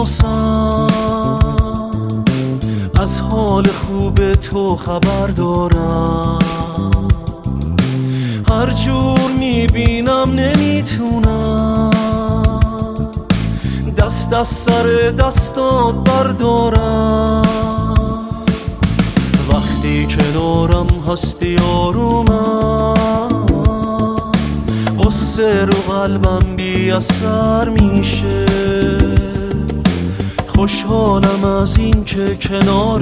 میشناسم، از حال خوب تو خبر دارم. هر جور میبینم نمیتونم دست از سر دستات بردارم. وقتی کنارم هستی آرومم، غصه رو قلبم بی اثر میشه. خوشحالم از این که کنار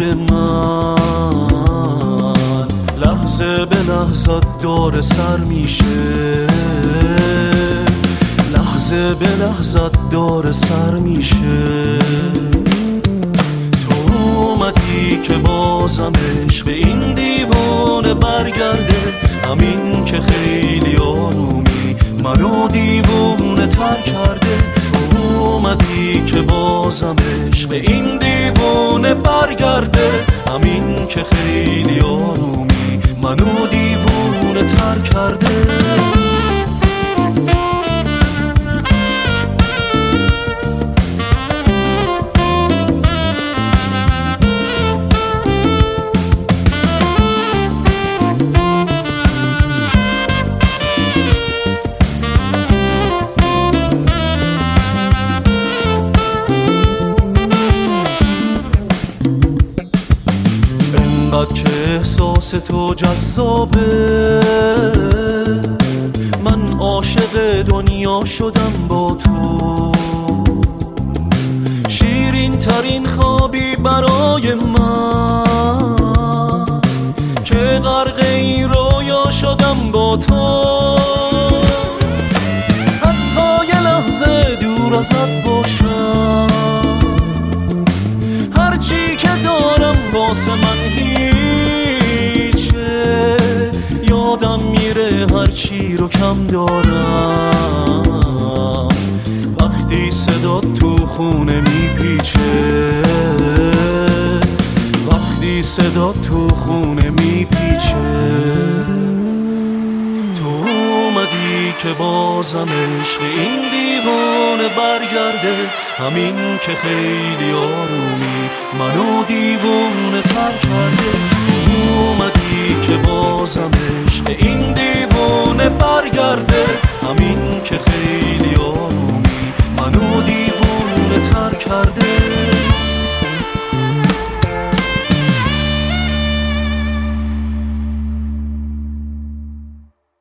من لحظه به لحظه دور سر میشه. لحظه به لحظه دور سر میشه. تو اومدی که بازم عشق این دیوانه برگرده، همین که خیلی آرومی منو دیوانه تر کرده. اومدی که بازم عشق این دیوانه برگرده، همین که خیلی آرومی منو دیوانه تر کرده. که احساس تو جذابه، من عاشق دنیا شدم با تو. شیرین ترین خوابی برای من که غرق این رویا شدم با تو. حتی یه لحظه دور ازت باشم، هرچی که دارم واسه من هیچه. یادم میره هرچی رو کم دارم وقتی صدا تو خونه میپیچه. وقتی صدا تو خونه میپیچه. تو اومدی که بازم عشق این دیوانه برگرده، همین که خیلی آرومی منو دیوانه تر کرده. اومدی که بازم عشق این دیوانه برگرده، همین که خیلی